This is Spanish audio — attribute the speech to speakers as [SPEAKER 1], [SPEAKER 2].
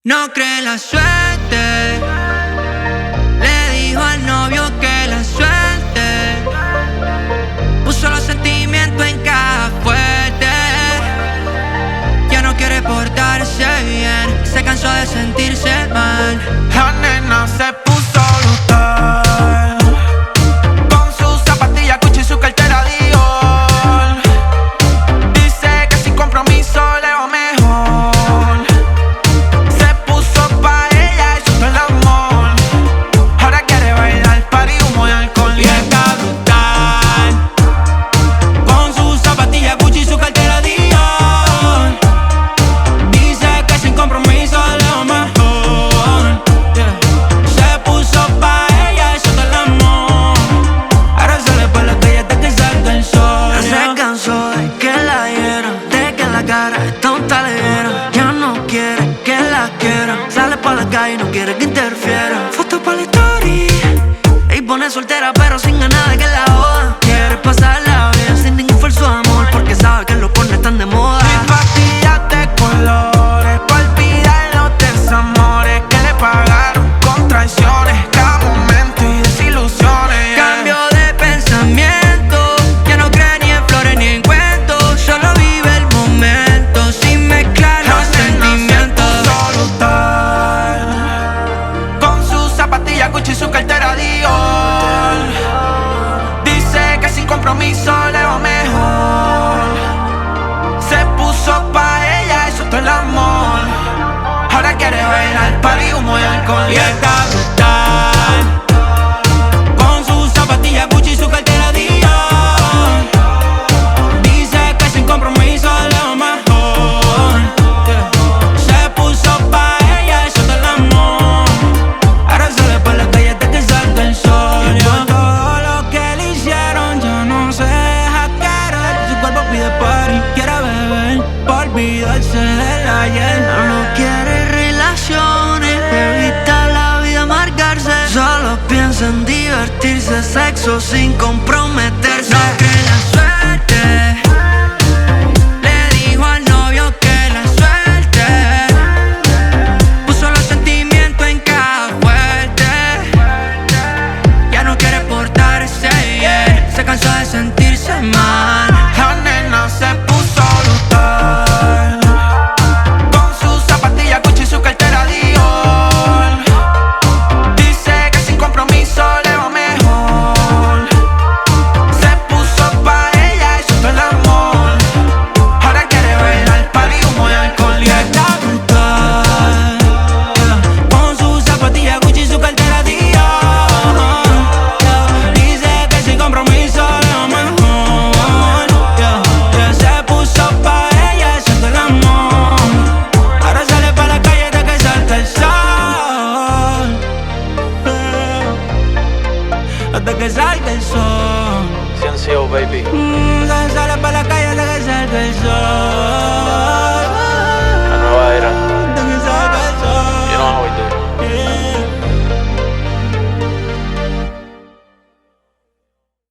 [SPEAKER 1] No cree la suerte, le dijo al novio que la suerte puso los sentimientos en caja fuerte. Ya no quiere portarse bien, se cansó de sentirse mal.
[SPEAKER 2] La nena se puso brutal, con sus zapatillas Gucci y su cartera Dior. Dice que sin compromiso le va mejor. Se puso pa' ella y soltó el amor. Ahora quiere bailar, party, humo y alcohol.
[SPEAKER 1] Y está brutal, con sus zapatillas Gucci y su cartera Dior. Dice que sin compromiso le va mejor. Se puso pa' ella y soltó el amor. Ahora sale pa' la calle hasta que salga el sol.
[SPEAKER 3] Se cansó de que la hieran, de que la cara de tonta le vieran. Ya no quiere que la quieran, sale pa' la calle y no quiere que interfieran. Foto pa' la story y pone soltera pero sin ganas de que la jodan. Quiere pasarla bien sin ningún falso amor, porque sabe que los pornos están de moda.
[SPEAKER 2] Y pastillas de colores pa' olvidar los desamores que le pagaron con traiciones, cada momento y desilusiones.
[SPEAKER 1] Cambio de pensamiento, ya no cree ni en flores ni en cuentos. Solo vive el momento sin mezclar los sentimientos.
[SPEAKER 2] Se puso brutal, con sus zapatillas Gucci y su cartera Dior. Dice que sin compromiso le va mejor. Se puso pa' ella y soltó el amor. Ahora quiere bailar, party, humo y alcohol.
[SPEAKER 1] Y está brutal, con sus zapatillas Gucci y su cartera Dior. Dice que sin compromiso le va mejor. Se puso pa' ella y soltó el amor. Ahora sale pa' la calle hasta que salga el sol.
[SPEAKER 2] Y por todo lo que le hicieron, ya no se deja querer. Su cuerpo pide party, quiere beber, pa' olvidarse del ayer.
[SPEAKER 3] No quiere relaciones, evita la vida amargarse. Solo piensa en divertirse, sexo sin comprometerse.
[SPEAKER 1] No cree la suerte, le dijo al novio que la suerte puso los sentimientos en caja fuerte. Ya no quiere portarse bien, se cansó de sentirse mal.
[SPEAKER 2] La nena se puso brutal, con sus zapatillas Gucci y su cartera Dior. Dice que sin compromiso le va mejor. Se puso pa' ella y soltó el amor. Ahora quiere bailar, party, humo y alcohol.
[SPEAKER 1] Y está brutal, con sus zapatillas Gucci y su cartera Dior. Dice que sin compromiso le va mejor. Se puso pa' ella y soltó el amor. Ahora sale pa' la calle hasta que salga el sol. Hasta que salga el sol.
[SPEAKER 4] Ciencio, baby.
[SPEAKER 1] Sale pa' la calle hasta que salga el sol.